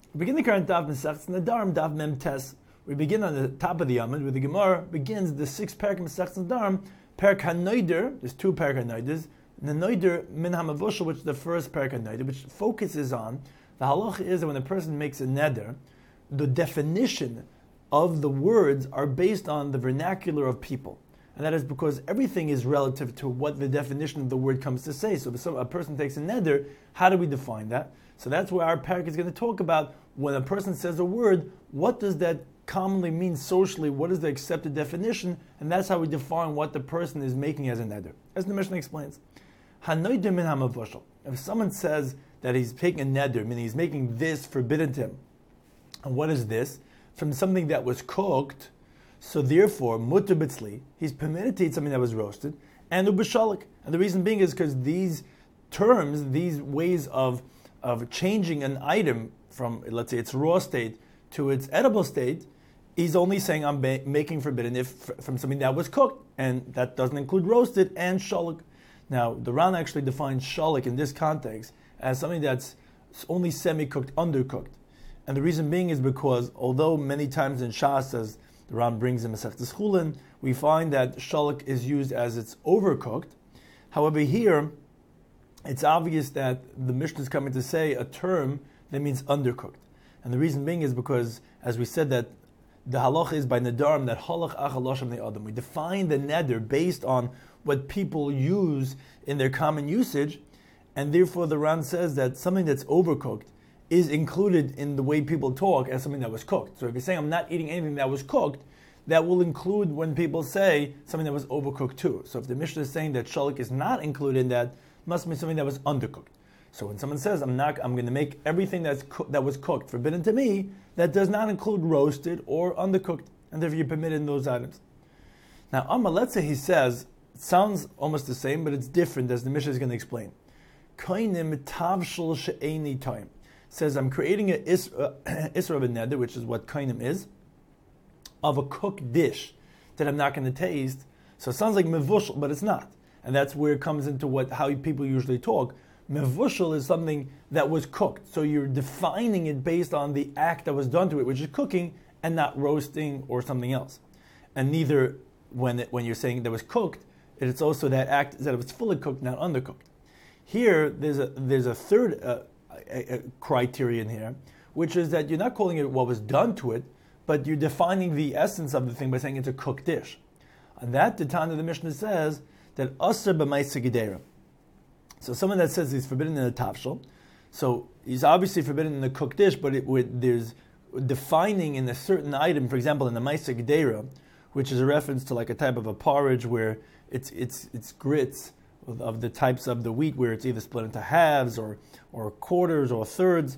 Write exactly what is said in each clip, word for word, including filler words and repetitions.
We begin the current Daf Masechtas Nedarim, Daf Mem Tes. We begin on the top of the Amud, where the Gemara begins the sixth parak Masechtas Nedarim, Parak HaNoider. There's two Parak HaNoiders. The Noider Min HaMavushal, which is the first Parak HaNoider, which focuses on the halacha is that when a person makes a neder, the definition of the words are based on the vernacular of people. And that is because everything is relative to what the definition of the word comes to say. So if a person takes a neder, how do we define that? So that's where our parak is going to talk about when a person says a word, what does that commonly mean socially? What is the accepted definition? And that's how we define what the person is making as a neder. As the Mishnah explains, Hanoider min hamavushal. If someone says that he's taking a neder, meaning he's making this forbidden to him, and what is this? From something that was cooked, so therefore, mutter bitzli, he's permitted to eat something that was roasted, and ubishalik. And the reason being is because these terms, these ways of of changing an item from, let's say, its raw state to its edible state, he's only saying I'm ba- making forbidden if from something that was cooked, and that doesn't include roasted and shalik. Now, the Ran actually defines shalik in this context as something that's only semi-cooked, undercooked. And the reason being is because, although many times in Shas, as the Ran brings in Masechtas Chulin, we find that shalik is used as it's overcooked. However, here, it's obvious that the Mishnah is coming to say a term that means undercooked. And the reason being is because, as we said, that the halacha is by nedarim, that halach achalosham the adam. We define the neder based on what people use in their common usage, and therefore the Ran says that something that's overcooked is included in the way people talk as something that was cooked. So if you're saying I'm not eating anything that was cooked, that will include when people say something that was overcooked too. So if the Mishnah is saying that shalik is not included in that, must be something that was undercooked. So when someone says I'm not, I'm going to make everything that's co- that was cooked forbidden to me, that does not include roasted or undercooked, and therefore you're permitted in those items. Now, Amma, let's say he says, it sounds almost the same, but it's different, as the Mishnah is going to explain. Kainim tavshel she'eni time says I'm creating an isra of a neder, which is what kainim is, of a cooked dish that I'm not going to taste. So it sounds like mevushal, but it's not. And that's where it comes into what how people usually talk. Mevushal is something that was cooked. So you're defining it based on the act that was done to it, which is cooking and not roasting or something else. And neither when it, when you're saying that was cooked, it's also that act that it was fully cooked, not undercooked. Here, there's a there's a third uh, a, a criterion here, which is that you're not calling it what was done to it, but you're defining the essence of the thing by saying it's a cooked dish. And that, the Tana of the Mishnah says, that asr b'maisa gedera. So someone that says he's forbidden in a tafshel, so he's obviously forbidden in a cooked dish, but it would, there's defining in a certain item, for example, in the maisa gedera, which is a reference to like a type of a porridge where it's it's it's grits of, of the types of the wheat where it's either split into halves or or quarters or thirds.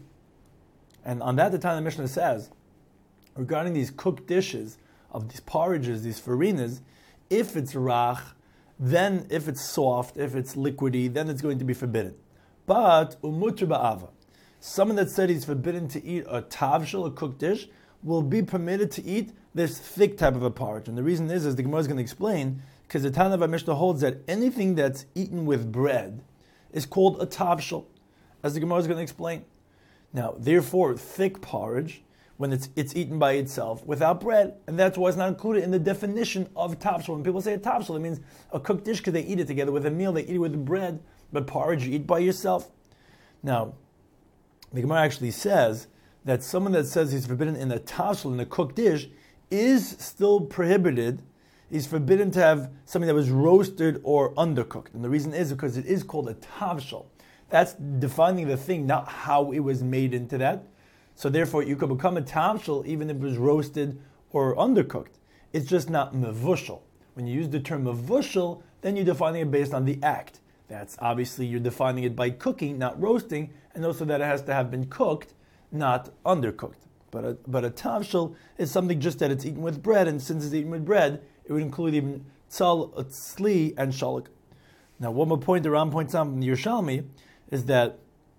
And on that, the time the Mishnah says, regarding these cooked dishes of these porridges, these farinas, if it's rach, then if it's soft, if it's liquidy, then it's going to be forbidden. But umutra ba'ava, someone that said he's forbidden to eat a tavshel, a cooked dish, will be permitted to eat this thick type of a porridge. And the reason is, as the Gemara is going to explain, because the Tana of Mishnah holds that anything that's eaten with bread is called a tavshel, as the Gemara is going to explain. Now, therefore, thick porridge, when it's it's eaten by itself without bread, and that's why it's not included in the definition of tavshel. When people say a tavshel, it means a cooked dish because they eat it together with a meal, they eat it with bread, but porridge you eat by yourself. Now, the Gemara actually says that someone that says he's forbidden in a tavshel, in a cooked dish, is still prohibited. He's forbidden to have something that was roasted or undercooked. And the reason is because it is called a tavshel. That's defining the thing, not how it was made into that. So therefore, you could become a tavshel even if it was roasted or undercooked. It's just not mevushal. When you use the term mevushal, then you're defining it based on the act. That's obviously you're defining it by cooking, not roasting, and also that it has to have been cooked, not undercooked. But a, but a tavshel is something just that it's eaten with bread, and since it's eaten with bread, it would include even tzal, tzli, and shalik. Now, one more point the Ram points out in the Yerushalmi is that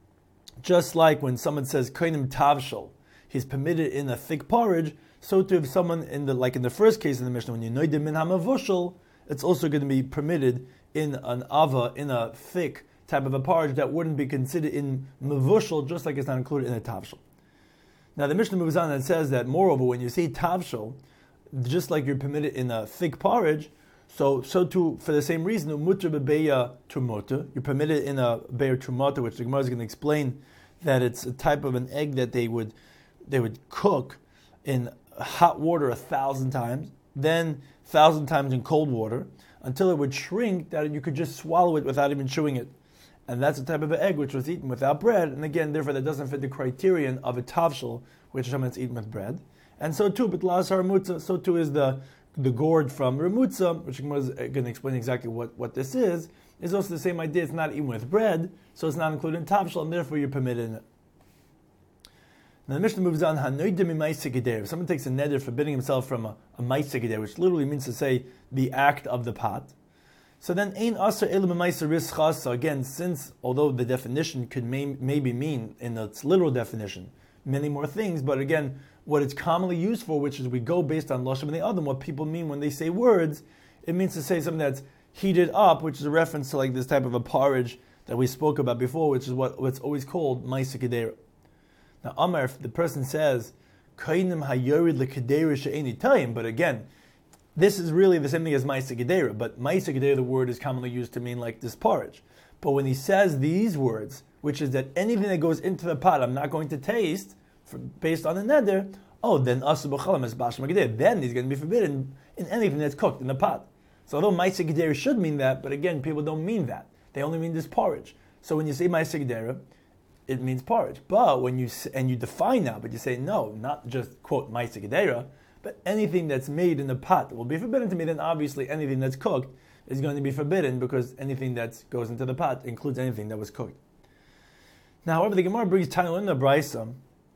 just like when someone says kainim tavshel, he's permitted in a thick porridge, so to if someone in the like in the first case in the Mishnah, when you noidim min hamavushal, it's also going to be permitted in an ava, in a thick type of a porridge that wouldn't be considered in mavushal, just like it's not included in a tavshel. Now the Mishnah moves on and says that, moreover, when you say tavshel, just like you're permitted in a thick porridge, so so too, for the same reason, umutra bebeya trumota, you're permitted in a beya trumota, which the Gemara is going to explain that it's a type of an egg that they would they would cook in hot water a thousand times, then a thousand times in cold water, until it would shrink that you could just swallow it without even chewing it. And that's a type of an egg which was eaten without bread, and again, therefore, that doesn't fit the criterion of a tavshel, which is something that's eaten with bread. And so too, b'tlas haramutza, so too is the the gourd from ramutza, which is going to explain exactly what, what this is, is also the same idea. It's not eaten with bread, so it's not included in tavshel, and therefore you're permitted in it. Now the Mishnah moves on, if someone takes a neder forbidding himself from a, a ma'aseh geder, which literally means to say the act of the pot, so then ein aser elu b'ma'aseh rischasa, again, since although the definition could may, maybe mean, in its literal definition, many more things, but again, what it's commonly used for, which is we go based on Lashon B'nai Adam, what people mean when they say words, it means to say something that's heated up, which is a reference to like this type of a porridge that we spoke about before, which is what, what's always called ma'aseh geder. Now, Amar, if the person says, Kainim hayorid l'kedera she'eni tayim, but again, this is really the same thing as ma'aseh gedera, but ma'aseh gedera, the word is commonly used to mean like this porridge. But when he says these words, which is that anything that goes into the pot, I'm not going to taste, for, based on the neder, oh, then asu b'chalam is bashma gedera, then he's going to be forbidden in anything that's cooked in the pot. So although ma'aseh gedera should mean that, but again, people don't mean that. They only mean this porridge. So when you say ma'aseh gedera, it means porridge. But when you and you define now, but you say no, not just quote ma'aseh gedera, but anything that's made in the pot will be forbidden to me. Then obviously anything that's cooked is going to be forbidden because anything that goes into the pot includes anything that was cooked. Now, however, the Gemara brings Tana in the Brisa,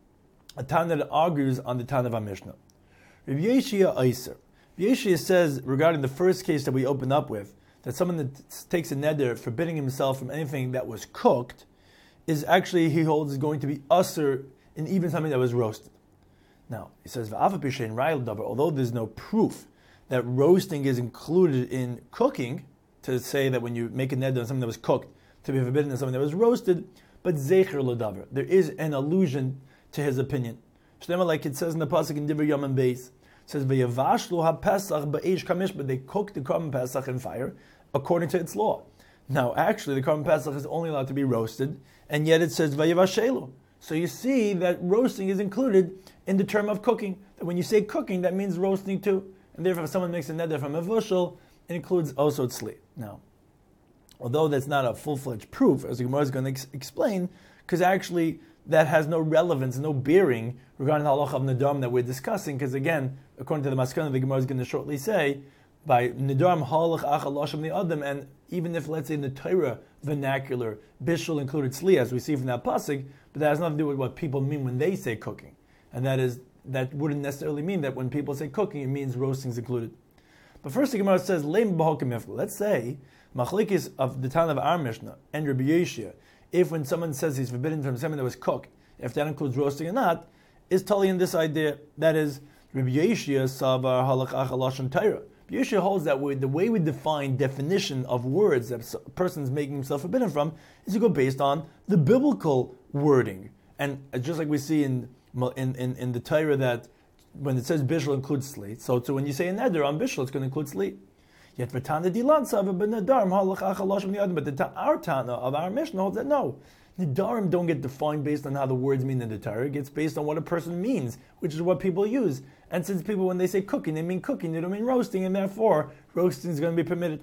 a Tana that argues on the Tana of our Mishnah. Rav Yeshia Eiser. Rav Yeshia says regarding the first case that we opened up with, that someone that takes a neder forbidding himself from anything that was cooked is actually, he holds, is going to be usher in even something that was roasted. Now, he says, although there's no proof that roasting is included in cooking, to say that when you make a neder on something that was cooked, to be forbidden on something that was roasted, but zecher l'davar, there is an allusion to his opinion. Like it says in the pasuk in Divrei Yom Beis, it says, "V'yavashlu ha-pesach ba'eish kamish," but they cook the korban pesach in fire according to its law. Now, actually, the korban pesach is only allowed to be roasted, and yet it says v'yavashelu. So you see that roasting is included in the term of cooking. That when you say cooking, that means roasting too. And therefore, if someone makes a neder from a vushel, it includes also tzli. Now, although that's not a full-fledged proof, as the Gemara is going to ex- explain, because actually that has no relevance, no bearing regarding the halacha of nedarim that we're discussing, because again, according to the maskana, the Gemara is going to shortly say, by nedarim halach achal lashon b'nei adam, and even if, let's say, in the Torah vernacular, bishul included tzli, as we see from that pasuk, but that has nothing to do with what people mean when they say cooking. And that is, that wouldn't necessarily mean that when people say cooking, it means roasting is included. But first the Gemara says, Leim b'hokim iflu. Let's say, machlekes of the Tana of our Mishnah, and Rabbi Yeshia, if when someone says he's forbidden from something that was cooked, if that includes roasting or not, is totally in this idea. That is, Rabbi Yeshia savar halach achal lashon Torah. Yeshua holds that we, the way we define definition of words that a person is making himself forbidden from is to go based on the biblical wording. And just like we see in in, in, in the Torah that when it says bishul includes sli, so, so when you say a neder on bishul, it's going to include sli. Yet for Tana dilan sava b'nedarim halach achal lashon b'nei adam, but the our Tana of our Mishnah holds that no, nedarim don't get defined based on how the words mean in the Torah. It gets based on what a person means, which is what people use. And since people, when they say cooking, they mean cooking, they don't mean roasting, and therefore, roasting is going to be permitted.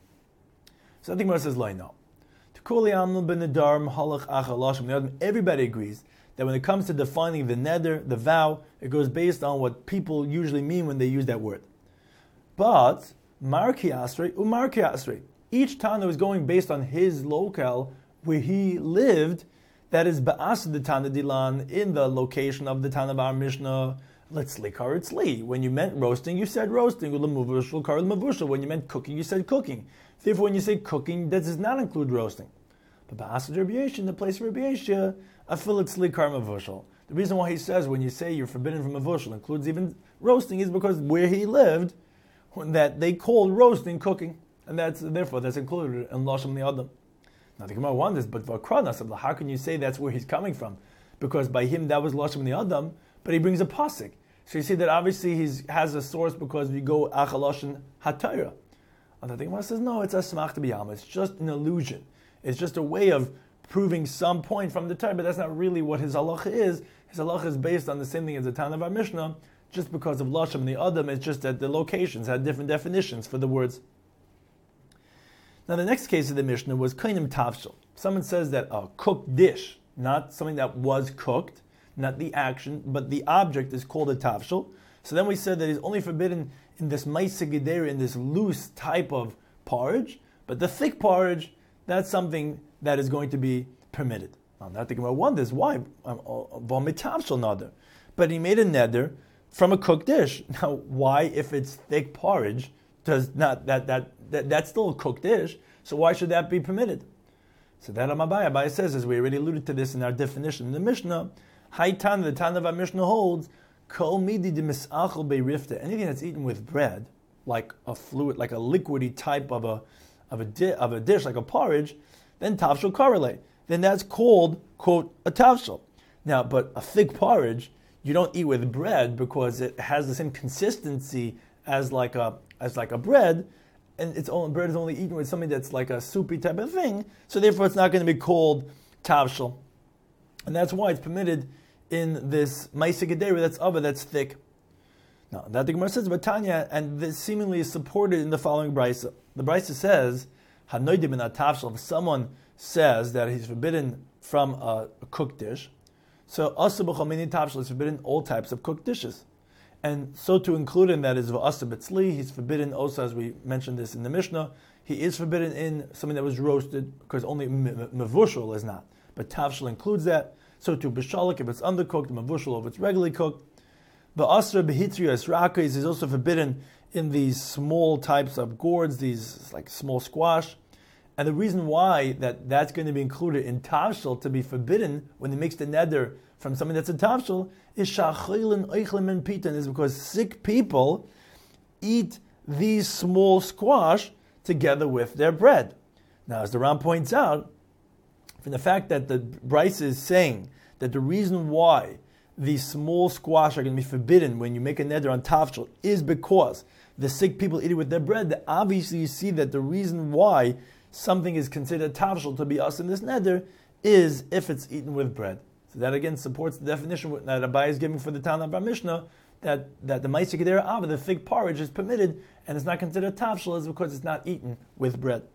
So I think Gemara says, Lai, no. Everybody agrees that when it comes to defining the neder, the vow, it goes based on what people usually mean when they use that word. But, Marki Asrei, Umarki Asrei. Each Tana is going based on his locale, where he lived, that is Ba'as the Tana Dilan, in the location of the Tana of our Mishnah. Let's likar it's li. When you meant roasting, you said roasting. When you meant cooking, you said cooking. Therefore, when you say cooking, that does not include roasting. But Ba'as Rabbi Yeshia, in the place of Rabbi Yeshia, afil it's likar mavushal. The reason why he says when you say you're forbidden from mavushal includes even roasting is because where he lived, that they called roasting cooking, and that's therefore that's included in lashon b'nei adam. Now the Gemara wonders, but v'akranas, how can you say that's where he's coming from? because by him that was Lashon the Adam, but he brings a pasuk. So you see that obviously he has a source because we go Achaloshin HaTorah. And the Gemara says, no, it's a Smach B'Yam. It's just an illusion. It's just a way of proving some point from the Torah, but that's not really what his halacha is. His halacha is based on the same thing as the Tana of our Mishnah, just because of Lashon and the Adam. It's just that the locations had different definitions for the words. Now the next case of the Mishnah was Kainim Tavshel. Someone says that a cooked dish, not something that was cooked, not the action, but the object is called a Tavshel. So then we said that it's only forbidden in this Maisa Gedera, in this loose type of porridge, but the thick porridge, that's something that is going to be permitted. Now, that the Gemara wonders why. Um, but he made a neder from a cooked dish. Now, why, if it's thick porridge, does not that that, that that's still a cooked dish? So why should that be permitted? So that Amabai Abai says, as we already alluded to this in our definition in the Mishnah, Haitan, the Tan of our Mishnah holds, Kol midi de misachel beirifta. Anything that's eaten with bread, like a fluid, like a liquidy type of a of a di- of a dish, like a porridge, then tavshel koreleh. Then that's called, quote, a tavshel. Now, but a thick porridge, you don't eat with bread because it has the same consistency as like a as like a bread, and it's only, bread is only eaten with something that's like a soupy type of thing. So therefore, it's not going to be called tavshel, and that's why it's permitted in this Maisa Gedera that's over, that's thick. Now, that the Gemara says, but Tanya, and this seemingly is supported in the following Brisa. The Brisa says, Hanoidim in a tavshel, if someone says that he's forbidden from a, a cooked dish, so Asa b'chamini tavshel is forbidden all types of cooked dishes. And so to include in that is V'asa b'tzli, he's forbidden also, as we mentioned this in the Mishnah, he is forbidden in something that was roasted, because only mevushal is not. But tavshel includes that. So to b'shalik, if it's undercooked, mavushal, if it's regularly cooked. The asra behitrias rakis is also forbidden in these small types of gourds, these like small squash. And the reason why that that's going to be included in tavshel, to be forbidden when they mix the neder from something that's a tavshel, is shachilin oichlin and pitan, is because sick people eat these small squash together with their bread. Now, as the Ram points out, from the fact that the Bryce is saying that the reason why these small squash are going to be forbidden when you make a neder on tavshel is because the sick people eat it with their bread, that obviously you see that the reason why something is considered tavshel to be us in this neder is if it's eaten with bread. So that again supports the definition that Abai is giving for the Tana of our Mishnah, that, that the Maisa Gedera Ava, the fig porridge, is permitted and it's not considered tavshel is because it's not eaten with bread.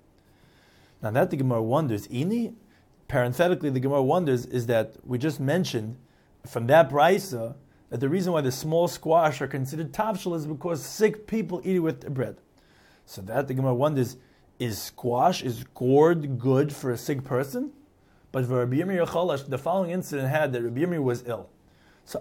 Now that the Gemara wonders, Ini, parenthetically the Gemara wonders is that we just mentioned from that brisa that the reason why the small squash are considered tavshel is because sick people eat it with the bread. So that the Gemara wonders, is squash, is gourd good for a sick person? But for Rabbi Yirmiyah Chalash, the following incident had that Rabbi Yirmiyah was ill. So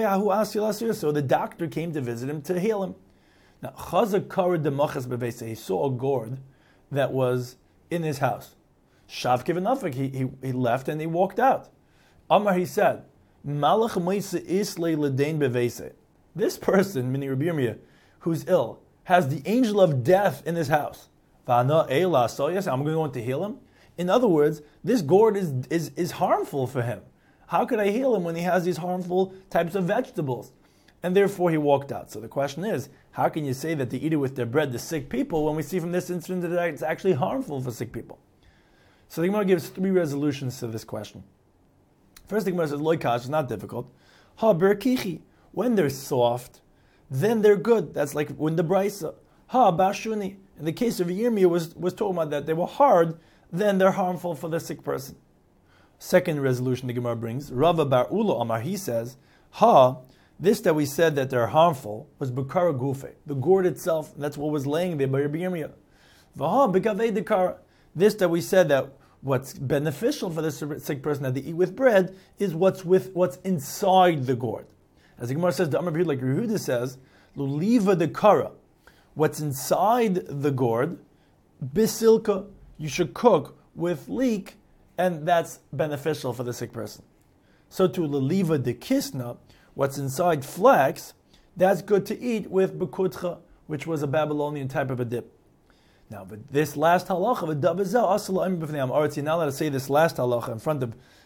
so the doctor came to visit him to heal him. Now Chazak Kara Demachas Bevesa, he saw a gourd that was in his house. Shav Kivanafik, he, he he left and he walked out. Amar, he said, Malach Moise Islay Ledain Bevese. This person, meaning Rabbi Yirmiyah, who's ill, has the angel of death in his house. Va'ana Eila, so yes, I'm going to heal him. In other words, this gourd is, is, is harmful for him. How could I heal him when he has these harmful types of vegetables? And therefore he walked out. So the question is, how can you say that they eat it with their bread, the sick people, when we see from this incident that it's actually harmful for sick people? So the Gemara gives three resolutions to this question. First, the Gemara says, loikash is not difficult. Ha berkichi, when they're soft, then they're good. That's like when the brisa. Ha bashuni, in the case of Yirmiyah was, was talking about that they were hard, then they're harmful for the sick person. Second resolution the Gemara brings, Rava bar Ula Amar, he says, Ha, this that we said that they're harmful was Bukara Gufe, the gourd itself, that's what was laying there by Rabbi Yirmiyah. Vaha Begavei Dekara, this that we said that what's beneficial for the sick person that they eat with bread is what's with what's inside the gourd. As the Gemara says, the Amar B'Hud, like Yehuda says, Luliva Dekara, what's inside the gourd, Bisilka, you should cook with leek, and that's beneficial for the sick person. So to Leliva de Kisna, what's inside flax, that's good to eat with bekutcha, which was a Babylonian type of a dip. Now, but this last halacha, you're not allowed to say this last halacha in front of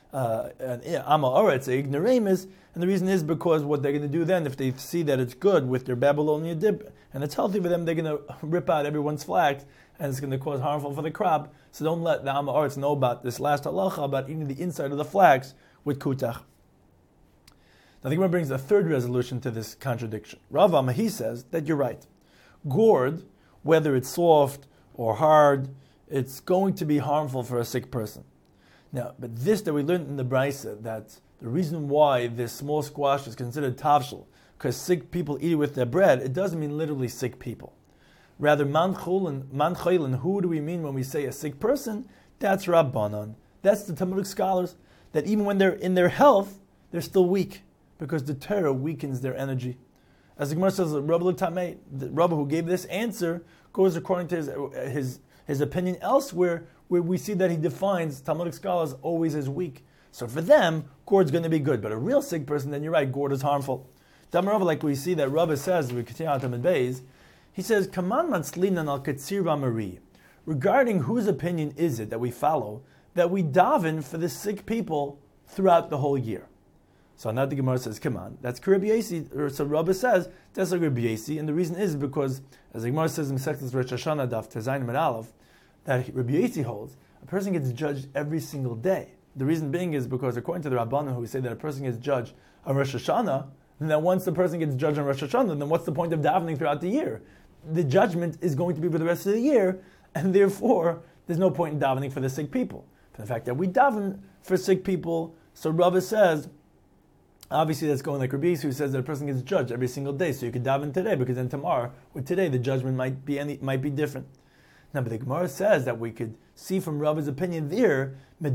uh, an Ama Oretz, a ignoramus, and the reason is because what they're going to do then, if they see that it's good with their Babylonian dip, and it's healthy for them, they're going to rip out everyone's flax, and it's going to cause harmful for the crop. So don't let the Ama Oretz know about this last halacha, about eating the inside of the flax with kutach. Now the Gemara brings a third resolution to this contradiction. Rav Amma, he says that you're right. Gourd, whether it's soft or hard, it's going to be harmful for a sick person. Now, but this that we learned in the Brisa, that the reason why this small squash is considered tavshel, because sick people eat it with their bread, it doesn't mean literally sick people. Rather, man chayilin, who do we mean when we say a sick person? That's Rabbanon. That's the Talmudic scholars, that even when they're in their health, they're still weak, because the Torah weakens their energy. As the Gemara says, Rabbi Lutamei, the Rabbi who gave this answer, goes according to his, his, his opinion elsewhere, where we see that he defines Talmudic scholars always as weak. So for them, gourd's going to be good. But a real sick person, then you're right, gourd is harmful. Damarava, like we see that Rabbi says, we continue on Tamid Beis, he says, Kaman matzlinan al katsir v'amari. Regarding whose opinion is it that we follow, that we daven for the sick people throughout the whole year? So now the Gemara says, come on, that's Rabbi Yasi, or so Rabbi says, that's like Rabbi Yasi, and the reason is because, as the Gemara says in Mesechtes Rosh Hashanah, Daf Tezayin Amud Aleph, that Rabbi Yasi holds, a person gets judged every single day. The reason being is because according to the Rabbanan who say that a person gets judged on Rosh Hashanah, and then once the person gets judged on Rosh Hashanah, then what's the point of davening throughout the year? The judgment is going to be for the rest of the year, and therefore there's no point in davening for the sick people. For the fact that we daven for sick people, so Rabbi says, obviously that's going like Rabbi who says that a person gets judged every single day, so you could daven today, because then tomorrow or today the judgment might be any might be different. Now, but the Gemara says that we could see from Rabbi's opinion there, from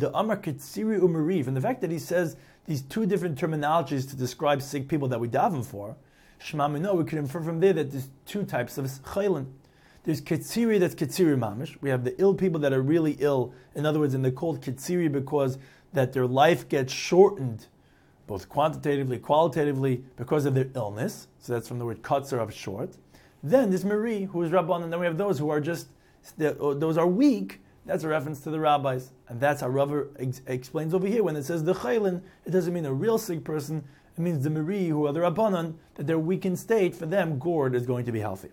the fact that he says these two different terminologies to describe sick people that we daven for, Shema Mino, we could infer from there that there's two types of chaylin. There's Ketziri, that's Ketziri Mamish. We have the ill people that are really ill. In other words, and they're called Ketziri because that their life gets shortened, both quantitatively, qualitatively, because of their illness. So that's from the word Katzer of short. Then there's Mari, who is Rabban, and then we have those who are just, those are weak. That's a reference to the rabbis. And that's how Rava ex- explains over here. When it says the chaylin, it doesn't mean a real sick person. It means the Mari, who are the Rabbanon, that they're weak in state. For them, gourd is going to be healthy.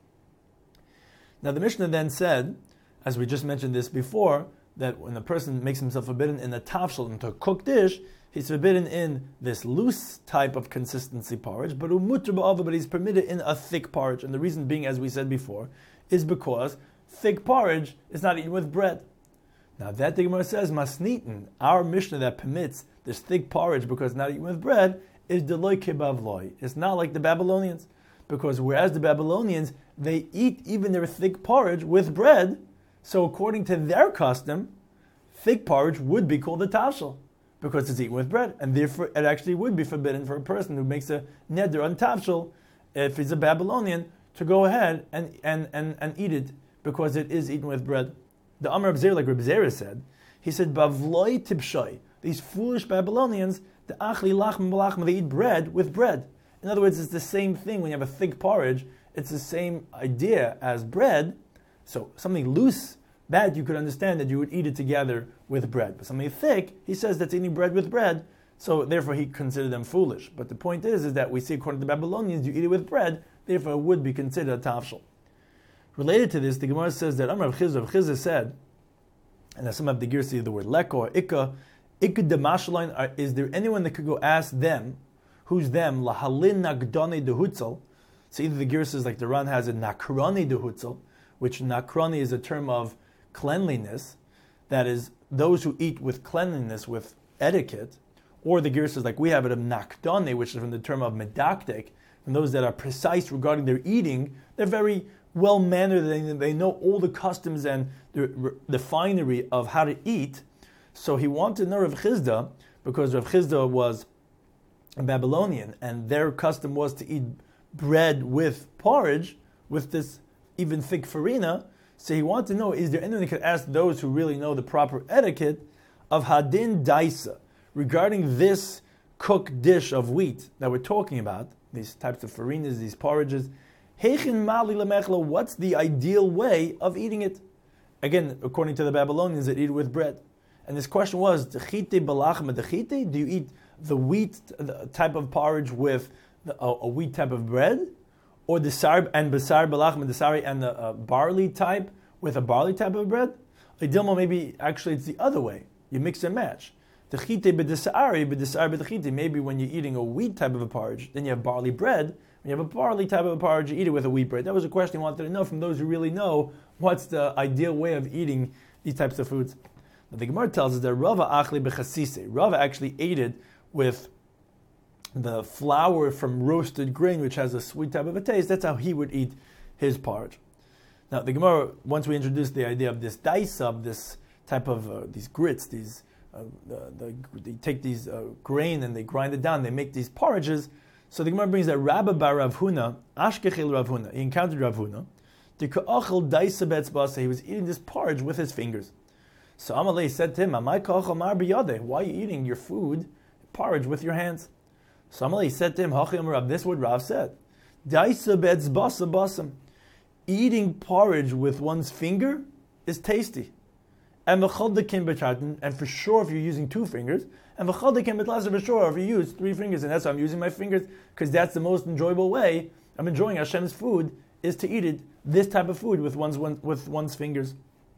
Now the Mishnah then said, as we just mentioned this before, that when a person makes himself forbidden in a tafshel, into a cooked dish, he's forbidden in this loose type of consistency porridge, but umutra ba'ava, but he's permitted in a thick porridge. And the reason being, as we said before, is because thick porridge is not eaten with bread. Now that the Gemara says, masnitin, our Mishnah that permits this thick porridge because it's not eaten with bread, is deloy kebavloi. It's not like the Babylonians. Because whereas the Babylonians, they eat even their thick porridge with bread, so according to their custom, thick porridge would be called a tafshel, because it's eaten with bread, and therefore it actually would be forbidden for a person who makes a neder on tafshel, if he's a Babylonian, to go ahead and, and, and, and eat it, because it is eaten with bread. The Amar Reb Zera, like Reb Zera said, he said, Bavloi tibshoi, these foolish Babylonians, the achli lachm b'lachm, they eat bread with bread. In other words, it's the same thing when you have a thick porridge. It's the same idea as bread. So something loose, that you could understand that you would eat it together with bread. But something thick, he says that's eating bread with bread. So therefore he considered them foolish. But the point is, is that we see according to the Babylonians, you eat it with bread. Therefore it would be considered a tafshel. Related to this, the Gemara says that Amar Rav Chizah, Rav Chizah said, and as some of the gears see the word leko or ikka, ikka demashalain, is there anyone that could go ask them? Who's them? Lahalin nagdani dehutzel. So either the gear says like the Ran has a nakrani dehutzel, which nakrani is a term of cleanliness, that is those who eat with cleanliness, with etiquette, or the gear says like we have it of nakdani, which is from the term of medaktek, and those that are precise regarding their eating, they're very well mannered, they, they know all the customs and the, the finery of how to eat. So he wanted to know Rav Chizda, because Rav Chizda was a Babylonian, and their custom was to eat bread with porridge, with this even thick farina. So he wanted to know, is there anyone that could ask those who really know the proper etiquette of hadin daisa, regarding this cooked dish of wheat that we're talking about, these types of farinas, these porridges, Heichin mali lemechlo, what's the ideal way of eating it? Again, according to the Babylonians, they eat it with bread. And this question was, Dechite balachma dechite? Do you eat the wheat the type of porridge with the, a, a wheat type of bread? Or the sar and basar balachma desari and the uh, barley type with a barley type of bread? Idilma, maybe actually it's the other way. You mix and match. Dechite b'desari b'desar b'dechite. Maybe when you're eating a wheat type of a porridge, then you have barley bread. When you have a barley type of a porridge, you eat it with a wheat bread. That was a question I wanted to know from those who really know what's the ideal way of eating these types of foods. But the Gemara tells us that Rava achli b'chasise. Rava actually ate it with the flour from roasted grain, which has a sweet type of a taste. That's how he would eat his porridge. Now, the Gemara, once we introduced the idea of this daisa, of this type of uh, these grits, these uh, the, the, they take these uh, grain and they grind it down. They make these porridges. So the Gemara brings that Rabba bar Rav Huna, Ashkechel Rav Huna, he encountered Rav Huna. He was eating this porridge with his fingers. So Amalei said to him, Amai kachal mar biyadeh? Why are you eating your food, porridge, with your hands? So Amalei said to him, Hachim Rav, this is what Rav said. Daisa betzbasa basam. Eating porridge with one's finger is tasty. And and for sure if you're using two fingers, and for sure if you use three fingers, and that's why I'm using my fingers, because that's the most enjoyable way I'm enjoying Hashem's food, is to eat it, this type of food, with one's one, with one's fingers.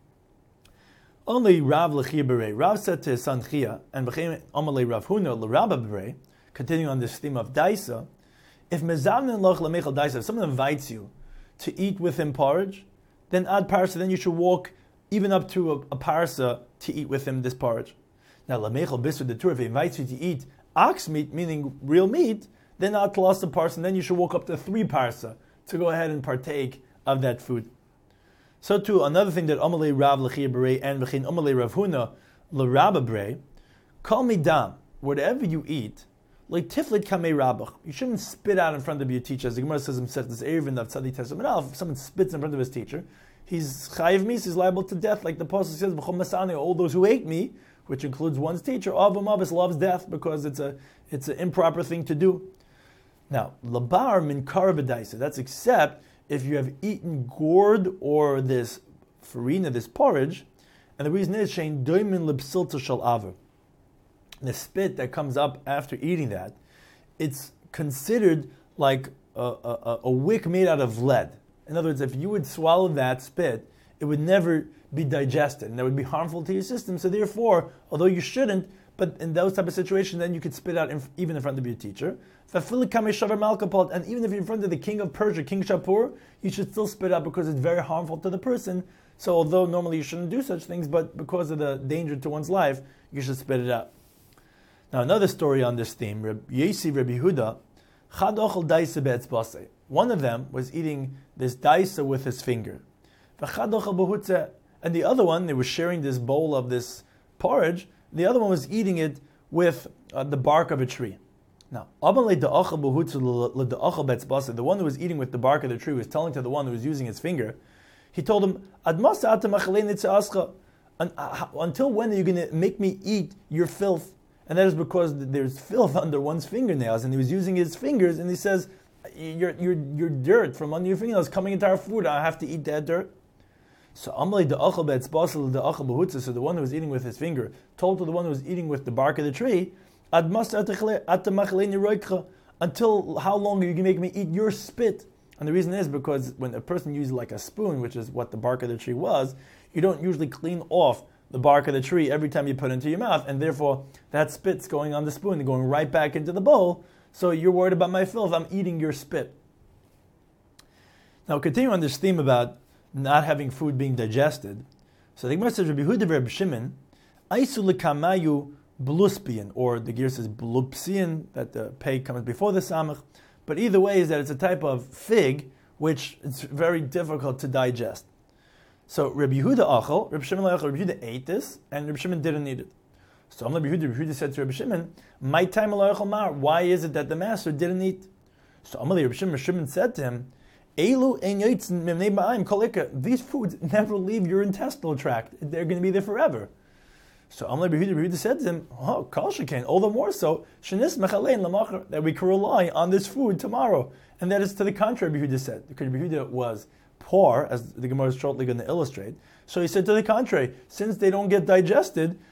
Only Rav L'chia Berei. Rav said to his son Chia, and B'chein Amalei Rav Huna L'Rabba Berei, continuing on this theme of daisa, if mezavnin loch lemechel daisa, if someone invites you to eat with him porridge, then ad parsa, then you should walk even up to a, a parsa to eat with him this porridge. Now, lamechel bisud the tur, if he invites you to eat ox meat, meaning real meat, then ad tlas a parsa, and then you should walk up to three parsa to go ahead and partake of that food. So too, another thing that Amalei Rav L'chia Berei and V'chein Amalei Rav Huna L'Rabba Berei, kol midam, whatever you eat, like tiflit kamei rabach, you shouldn't spit out in front of your teacher. As the Gemara says himself, this Erevin of Tzadi Tesam, if someone spits in front of his teacher, he's chayiv mis, he's liable to death, like the Apostle says, B'chol masani, all those who hate me, which includes one's teacher, Avim Avis loves death because it's a it's an improper thing to do. Now, labar min karabadaisa, that's except if you have eaten gourd or this farina, this porridge, and the reason is shein doimin libsilta shal aver. The spit that comes up after eating that, it's considered like a, a, a wick made out of lead. In other words, if you would swallow that spit, it would never be digested, and that would be harmful to your system. So therefore, although you shouldn't, but in those type of situations, then you could spit out in, even in front of your teacher. And even if you're in front of the king of Persia, King Shapur, you should still spit out because it's very harmful to the person. So although normally you shouldn't do such things, but because of the danger to one's life, you should spit it out. Now another story on this theme, Yesi Rabbi Yehuda, Chad ochel daisa be'etzbasei. One of them was eating this daisa with his finger. V'chad ochel behutze. And the other one, they were sharing this bowl of this porridge, the other one was eating it with uh, the bark of a tree. Now, the one who was eating with the bark of the tree was telling to the one who was using his finger, he told him, until when are you going to make me eat your filth? And that is because there's filth under one's fingernails, and he was using his fingers, and he says, your, your, your dirt from under your fingernails coming into our food, I have to eat that dirt. So Amalei the achal be'etzbasel the achal behutza. So the one who was eating with his finger told to the one who was eating with the bark of the tree, until how long are you going to make me eat your spit? And the reason is because when a person uses like a spoon, which is what the bark of the tree was, you don't usually clean off the bark of the tree every time you put it into your mouth, and therefore that spit's going on the spoon and going right back into the bowl. So you're worried about my filth, I'm eating your spit. Now continue on this theme about not having food being digested. So the Gemara says, Rabbi Yehuda Rabbi Shimon, Aisu lekamayu bluspian, or the gear says blupsian, that the pay comes before the samach. But either way is that it's a type of fig which it's very difficult to digest. So Rabbi Yehuda achal, Rabbi Shimon achal, Rabbi Yehuda ate this, and Rabbi Shimon didn't eat it. So Rabbi Yehuda, Rabbi Yehuda said to Rabbi Shimon, my time mar, why is it that the master didn't eat? So Amalei Rabbi Shimon, Rabbi Shimon said to him, these foods never leave your intestinal tract. They're going to be there forever. So Amalei Rabbi Yehuda said to him, oh, kol shekain, all the more so, that we can rely on this food tomorrow. And that is to the contrary, Rabbi Yehuda said. Because Rabbi Yehuda was poor, as the Gemara is shortly going to illustrate. So he said to the contrary, since they don't get digested,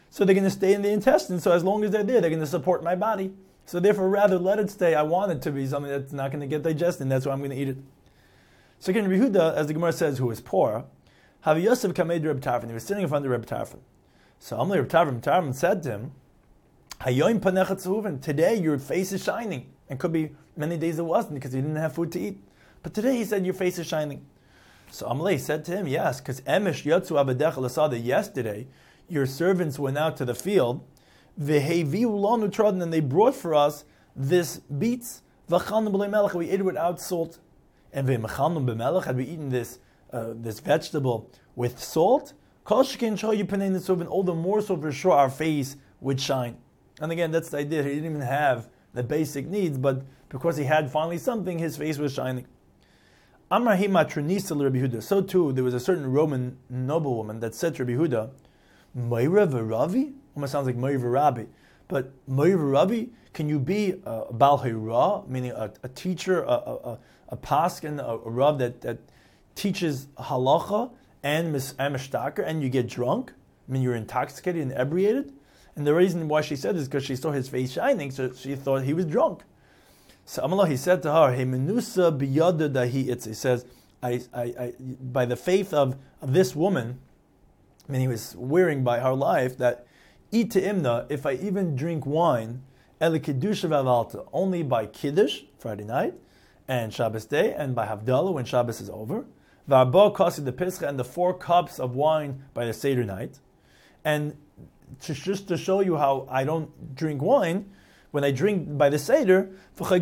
so they're going to stay in the intestine. So as long as they're there, they're going to support my body. So therefore, rather let it stay. I want it to be something that's not going to get digested, and that's why I'm going to eat it. So again, Rabbi Yehuda, as the Gemara says, who was poor, Havi Yosef Kamed Reb Tarfon. He was sitting in front of Reb Tarfon. So Amalei Reb Tarfon, Tarfon said to him, Hayoim panecha tzuhuven. Today your face is shining. And could be many days it wasn't because you didn't have food to eat. But today he said your face is shining. So Amalei said to him, yes, because Emish Yatzu Abadecha Lasada, yesterday your servants went out to the field, Veheviu lanu trodden, and they brought for us this beets, V'chalnu b'lei melech, we ate it without salt. And Ve'mechalnu b'melech, had we eaten this uh, this vegetable with salt, Kol sheken shoyu panei netzuv, all the more so for sure our face would shine. And again, that's the idea. He didn't even have the basic needs, but because he had finally something, his face was shining. Amar hi matronisa l'Rabbi Yehuda. So too, there was a certain Roman noblewoman that said to Rabbi Yehuda, Meira v'Ravi? Almost sounds like Meira v'Rabi. But Meira v'Rabi, can you be a Bal Hira, meaning a, a teacher, a, a, a paskin, a, a Rav that, that teaches halacha and mishtaker, and you get drunk? I mean, you're intoxicated, inebriated? And the reason why she said this is because she saw his face shining, so she thought he was drunk. So Amallah, he said to her, Hey menusa biyada dahi itz. He says, I, I, I, by the faith of, of this woman, I mean, he was swearing by her life that ita imna, if I even drink wine, ele kedusha v'avalta, only by kiddush Friday night and Shabbos day, and by havdalah when Shabbos is over, v'arba kasi the pischa, and the four cups of wine by the seder night, and to, just to show you how I don't drink wine, when I drink by the Seder, I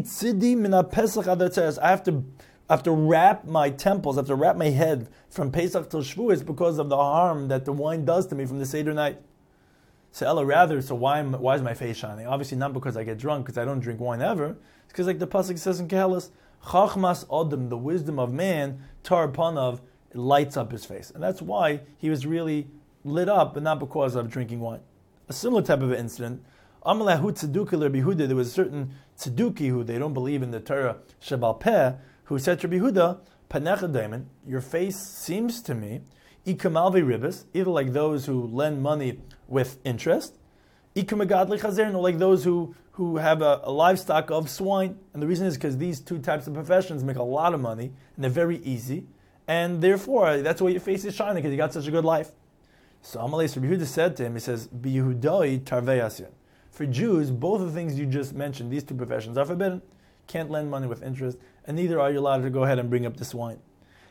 have to I have to wrap my temples, I have to wrap my head from Pesach till Shavuos because of the harm that the wine does to me from the Seder night. So Ella, rather, so why, am, why is my face shining? Obviously not because I get drunk, because I don't drink wine ever. It's because like the Pasuk says in Kehelis, Chachmas Odom, the wisdom of man, Tar Panav, it lights up his face. And that's why he was really lit up, but not because of drinking wine. A similar type of incident, Amalahu Tzeduki Rabbi Yehuda, there was a certain Tzeduki who they don't believe in the Torah Shebal Peh, who said to Rabbi Yehuda, Panecha Daimon, your face seems to me, Ikamalvi Ribis, either like those who lend money with interest, Ikamagadli Chazerin, or like those who, who have a, a livestock of swine. And the reason is because these two types of professions make a lot of money, and they're very easy, and therefore that's why your face is shining, because you got such a good life. So Amalei Rabbi Yehuda said to him, he says, B'Yehudai Tarvei Asyan. For Jews, both of the things you just mentioned, these two professions, are forbidden. Can't lend money with interest, and neither are you allowed to go ahead and bring up this wine.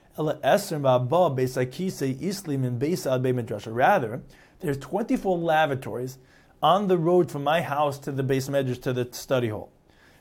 Rather, there's twenty-four lavatories on the road from my house to the Beis Medrash, to the study hall.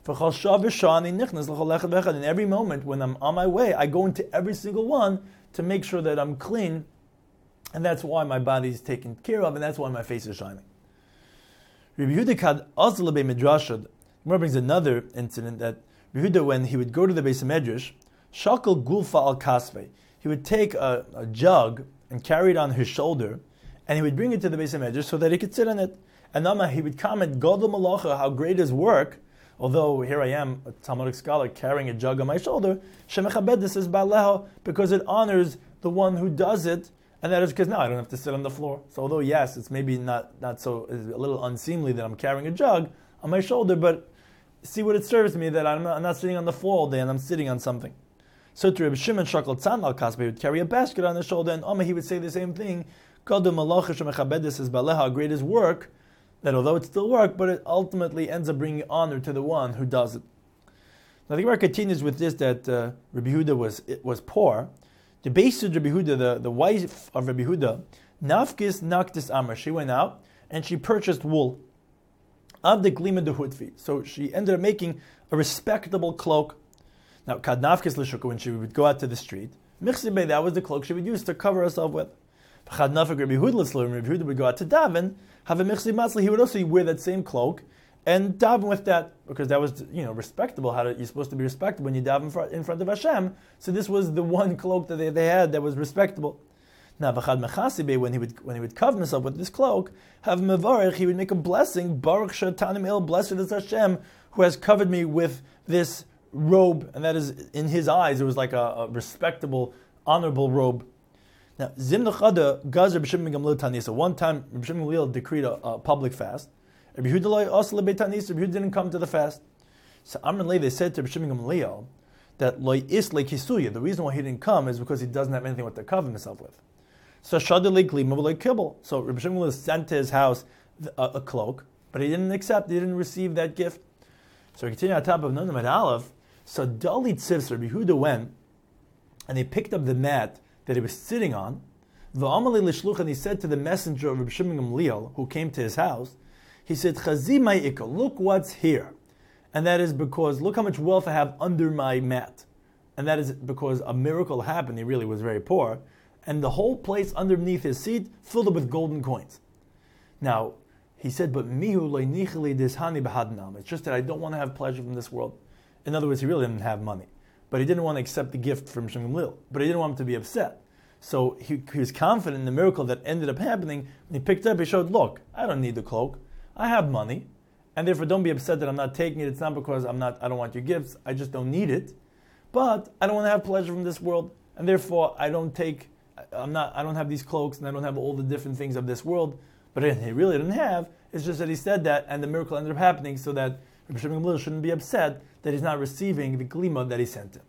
And every moment when I'm on my way, I go into every single one to make sure that I'm clean. And that's why my body is taken care of, and that's why my face is shining. Rabbi Yehuda had also be midrashad. Gemara brings another incident that Rabbi Yehuda, when he would go to the Beis Medrash, shakal gulfa al kasvei, he would take a, a jug and carry it on his shoulder, and he would bring it to the Beis Medrash so that he could sit on it. And Nama, he would comment, Gadol malacha, how great his work. Although here I am, a Talmudic scholar, carrying a jug on my shoulder, shemechabed, this is ba'aleho, because it honors the one who does it. And that is because now I don't have to sit on the floor. So although yes, it's maybe not, not so, it's a little unseemly that I'm carrying a jug on my shoulder, but see what it serves me that I'm not, I'm not sitting on the floor all day and I'm sitting on something. So to Reb Shimon Shakal Tzan al Kasbe, he would carry a basket on his shoulder, and Amma, he would say the same thing. Gadol malacha shemechabedis is baleha, great is work, that although it's still work, but it ultimately ends up bringing honor to the one who does it. Now the Gemara continues with this, that uh, Rabbi Yehuda was, was poor. The base of Rabbi Yehuda, the, the wife of Rabbi Yehuda, Nafkis Naktis Amar, she went out and she purchased wool. Av the glima de hutfi. So she ended up making a respectable cloak. Now, Kad Nafkis Lishuka, when she would go out to the street, Michsibe, that was the cloak she would use to cover herself with. Chad Nafik Rabbi Yehuda L'Slo, Rabbi Yehuda would go out to daven, have a Michsi Matzli, he would also wear that same cloak and daven with that, because that was, you know, respectable. How to, you're supposed to be respectable when you daven in front, in front of Hashem. So this was the one cloak that they, they had that was respectable. Now, v'chad mechasibe, when he would when he would cover himself with this cloak, have mevarich, he would make a blessing. Baruch shatanim el, blessed is Hashem who has covered me with this robe, and that is in his eyes it was like a, a respectable, honorable robe. Now, Zimna Chada Gazer B'Shimon Gamliel Tanisa. One time, Rabbi Shimon Gamliel decreed a, a public fast. Rabbi Yehuda also Lebeit Tanisa. Rabbi Yehuda didn't come to the fast. So Amr and Levi said to Rabbi Shimon Gamliel that Loi Is Le Kisuya. The reason why he didn't come is because he doesn't have anything what to cover himself with. So Shada Le Klima V'Loi Kibble. So Rabbi Shimon Gamliel sent to his house a, a cloak, but he didn't accept. He didn't receive that gift. So we continue on top of Nunam at Aleph. So Dalit Tzivs, Rabbi Yehuda went and he picked up the mat that he was sitting on. V'amalei l'shluch, and he said to the messenger of Rabbi Shimon Gamliel, who came to his house, he said, Chazi ma'ika, look what's here. And that is because, look how much wealth I have under my mat. And that is because a miracle happened. He really was very poor. And the whole place underneath his seat filled up with golden coins. Now, he said, but mihu lo'nichli dishani b'hadnam. It's just that I don't want to have pleasure from this world. In other words, he really didn't have money. But he didn't want to accept the gift from Shimon Gamliel. But he didn't want him to be upset. So he, he was confident in the miracle that ended up happening. When he picked it up, he showed, look, I don't need the cloak. I have money. And therefore, don't be upset that I'm not taking it. It's not because I'm not, I don't want your gifts. I just don't need it. But I don't want to have pleasure from this world. And therefore, I don't take, I'm not, I don't have these cloaks and I don't have all the different things of this world. But he really didn't have. It's just that he said that and the miracle ended up happening so that Rabbi Shimon Gamliel shouldn't be upset that he's not receiving the glima that he sent him.